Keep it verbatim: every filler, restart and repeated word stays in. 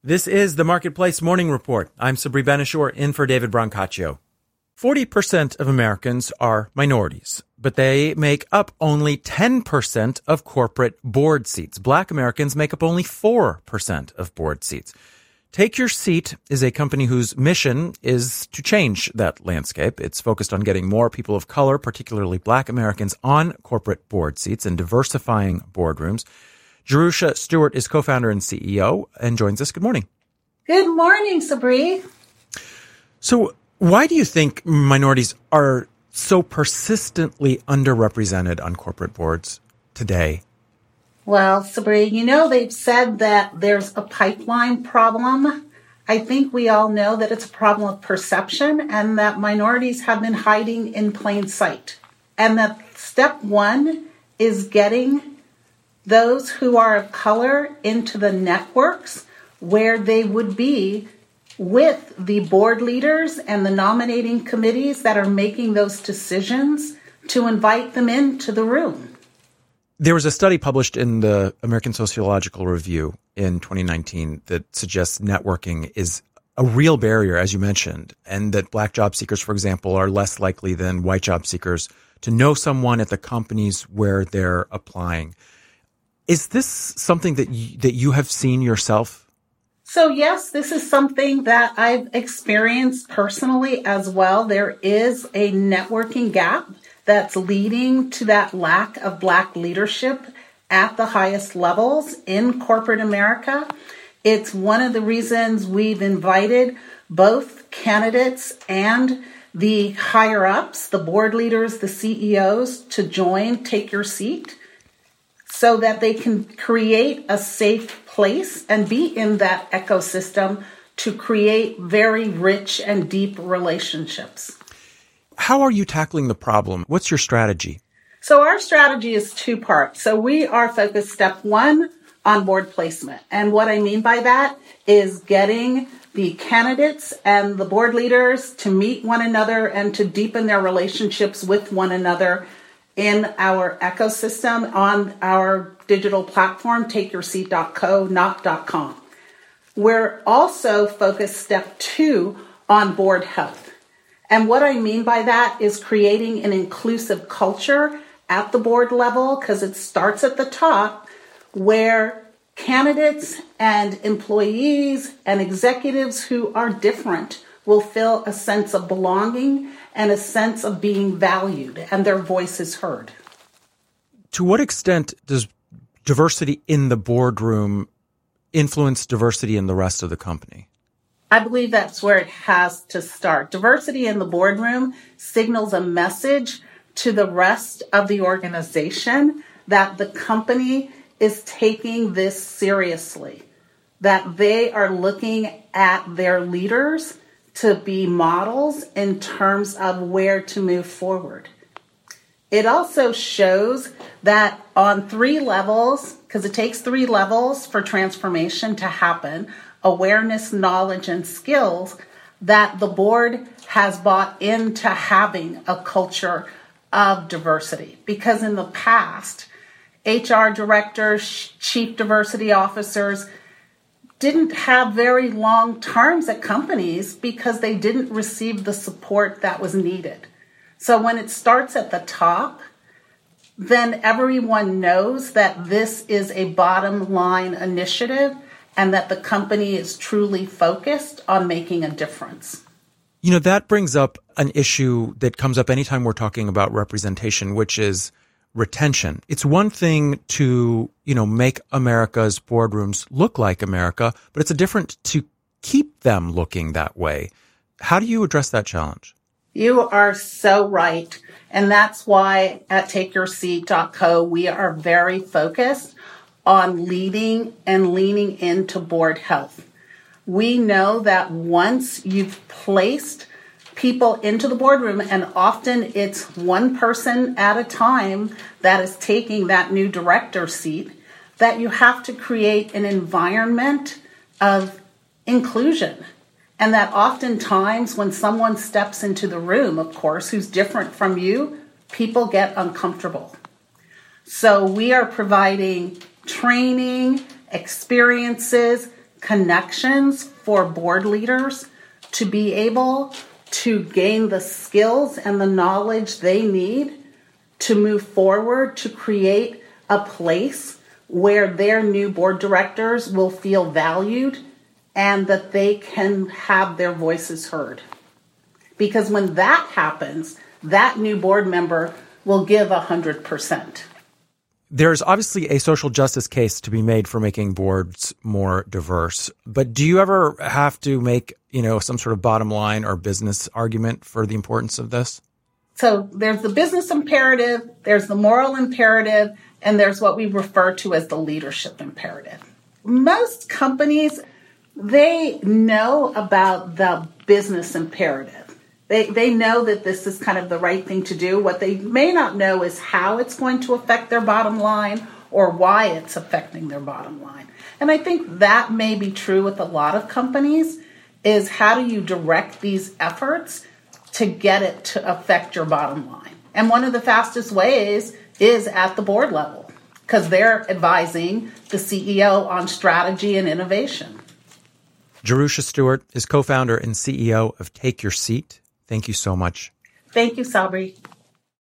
This is the Marketplace Morning Report. I'm Sabri Ben-Achour, in for David Brancaccio. forty percent of Americans are minorities, but they make up only ten percent of corporate board seats. Black Americans make up only four percent of board seats. Take Your Seat is a company whose mission is to change that landscape. It's focused on getting more people of color, particularly Black Americans, on corporate board seats and diversifying boardrooms. Jerusha Stewart is co-founder and C E O and joins us. Good morning. Good morning, Sabri. So why do you think minorities are so persistently underrepresented on corporate boards today? Well, Sabri, you know, they've said that there's a pipeline problem. I think we all know that it's a problem of perception and that minorities have been hiding in plain sight. And that step one is getting those who are of color into the networks where they would be with the board leaders and the nominating committees that are making those decisions to invite them into the room. There was a study published in the American Sociological Review in twenty nineteen that suggests networking is a real barrier, as you mentioned, and that Black job seekers, for example, are less likely than white job seekers to know someone at the companies where they're applying. Is this something that you, that you have seen yourself? So yes, this is something that I've experienced personally as well. There is a networking gap that's leading to that lack of Black leadership at the highest levels in corporate America. It's one of the reasons we've invited both candidates and the higher ups, the board leaders, the C E Os, to join Take Your Seat, so that they can create a safe place and be in that ecosystem to create very rich and deep relationships. How are you tackling the problem? What's your strategy? So our strategy is two parts. So we are focused, step one, on board placement. And what I mean by that is getting the candidates and the board leaders to meet one another and to deepen their relationships with one another in our ecosystem on our digital platform, take your seat dot co, not .com. We're also focused, step two, on board health. And what I mean by that is creating an inclusive culture at the board level, because it starts at the top, where candidates and employees and executives who are different will feel a sense of belonging and a sense of being valued and their voice is heard. To what extent does diversity in the boardroom influence diversity in the rest of the company? I believe that's where it has to start. Diversity in the boardroom signals a message to the rest of the organization that the company is taking this seriously, that they are looking at their leaders to be models in terms of where to move forward. It also shows that on three levels, because it takes three levels for transformation to happen, awareness, knowledge, and skills, that the board has bought into having a culture of diversity. Because in the past, H R directors, chief diversity officers didn't have very long terms at companies because they didn't receive the support that was needed. So when it starts at the top, then everyone knows that this is a bottom line initiative and that the company is truly focused on making a difference. You know, that brings up an issue that comes up anytime we're talking about representation, which is retention. It's one thing to, you know, make America's boardrooms look like America, but it's a different to keep them looking that way. How do you address that challenge? You are so right. And that's why at take your seat dot co, we are very focused on leading and leaning into board health. We know that once you've placed people into the boardroom, and often it's one person at a time that is taking that new director seat, that you have to create an environment of inclusion. And that oftentimes when someone steps into the room, of course, who's different from you, people get uncomfortable. So we are providing training, experiences connections for board leaders to be able to gain the skills and the knowledge they need to move forward, to create a place where their new board directors will feel valued and that they can have their voices heard. Because when that happens, that new board member will give one hundred percent. There's obviously a social justice case to be made for making boards more diverse. But do you ever have to make, you know, some sort of bottom line or business argument for the importance of this? So there's the business imperative, there's the moral imperative, and there's what we refer to as the leadership imperative. Most companies, they know about the business imperative. They they know that this is kind of the right thing to do. What they may not know is how it's going to affect their bottom line or why it's affecting their bottom line. And I think that may be true with a lot of companies, is how do you direct these efforts to get it to affect your bottom line? And one of the fastest ways is at the board level, because they're advising the C E O on strategy and innovation. Jerusha Stewart is co-founder and C E O of Take Your Seat. Thank you so much. Thank you, Sabri.